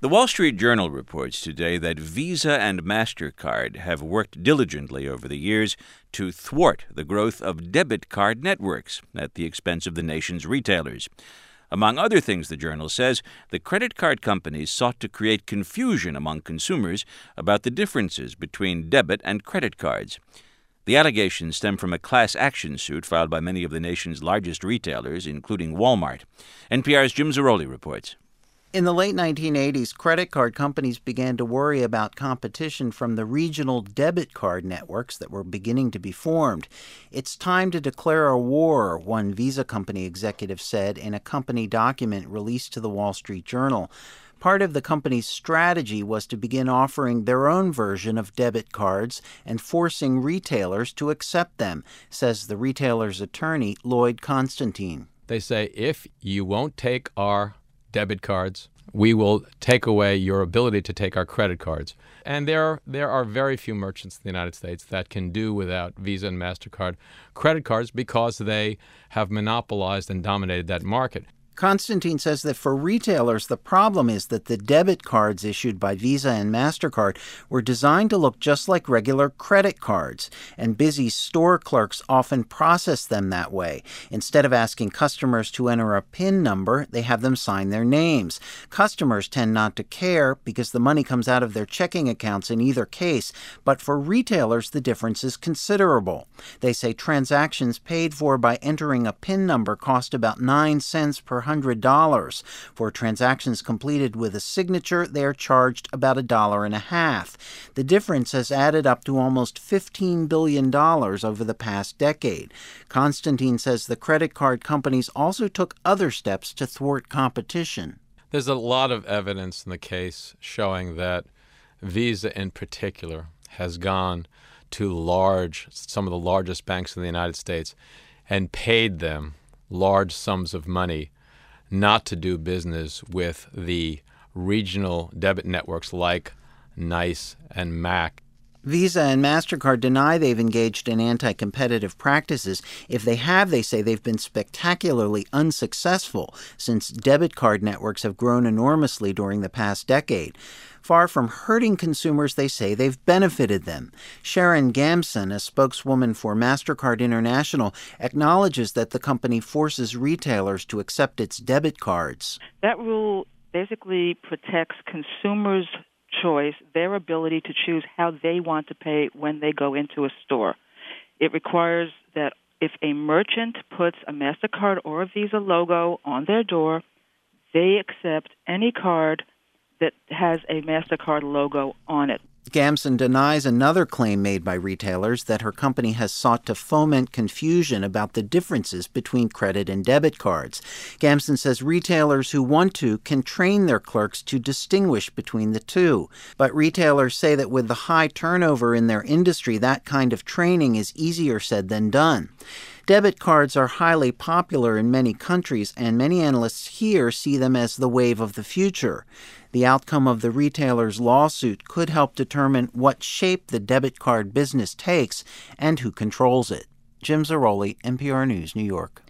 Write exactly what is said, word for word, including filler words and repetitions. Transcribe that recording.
The Wall Street Journal reports today that Visa and MasterCard have worked diligently over the years to thwart the growth of debit card networks at the expense of the nation's retailers. Among other things, the Journal says, the credit card companies sought to create confusion among consumers about the differences between debit and credit cards. The allegations stem from a class action suit filed by many of the nation's largest retailers, including Walmart. N P R's Jim Zarroli reports. In the late nineteen eighties, credit card companies began to worry about competition from the regional debit card networks that were beginning to be formed. It's time to declare a war, one Visa company executive said in a company document released to the Wall Street Journal. Part of the company's strategy was to begin offering their own version of debit cards and forcing retailers to accept them, says the retailer's attorney, Lloyd Constantine. They say, if you won't take our debit cards, we will take away your ability to take our credit cards. And there, there are very few merchants in the United States that can do without Visa and MasterCard credit cards because they have monopolized and dominated that market. Constantine says that for retailers, the problem is that the debit cards issued by Visa and MasterCard were designed to look just like regular credit cards, and busy store clerks often process them that way. Instead of asking customers to enter a PIN number, they have them sign their names. Customers tend not to care because the money comes out of their checking accounts in either case, but for retailers, the difference is considerable. They say transactions paid for by entering a PIN number cost about nine cents per one hundred dollars. For transactions completed with a signature, they are charged about a dollar and a half. The difference has added up to almost fifteen billion dollars over the past decade. Constantine says the credit card companies also took other steps to thwart competition. There's a lot of evidence in the case showing that Visa in particular has gone to large, some of the largest banks in the United States and paid them large sums of money not to do business with the regional debit networks like NICE and M A C. Visa and MasterCard deny they've engaged in anti-competitive practices. If they have, they say they've been spectacularly unsuccessful since debit card networks have grown enormously during the past decade. Far from hurting consumers, they say they've benefited them. Sharon Gamson, a spokeswoman for MasterCard International, acknowledges that the company forces retailers to accept its debit cards. That rule basically protects consumers' choice, their ability to choose how they want to pay when they go into a store. It requires that if a merchant puts a MasterCard or a Visa logo on their door, they accept any card that has a MasterCard logo on it. Gamson denies another claim made by retailers that her company has sought to foment confusion about the differences between credit and debit cards. Gamson says retailers who want to can train their clerks to distinguish between the two. But retailers say that with the high turnover in their industry, that kind of training is easier said than done. Debit cards are highly popular in many countries, and many analysts here see them as the wave of the future. The outcome of the retailer's lawsuit could help determine what shape the debit card business takes and who controls it. Jim Zarroli, N P R News, New York.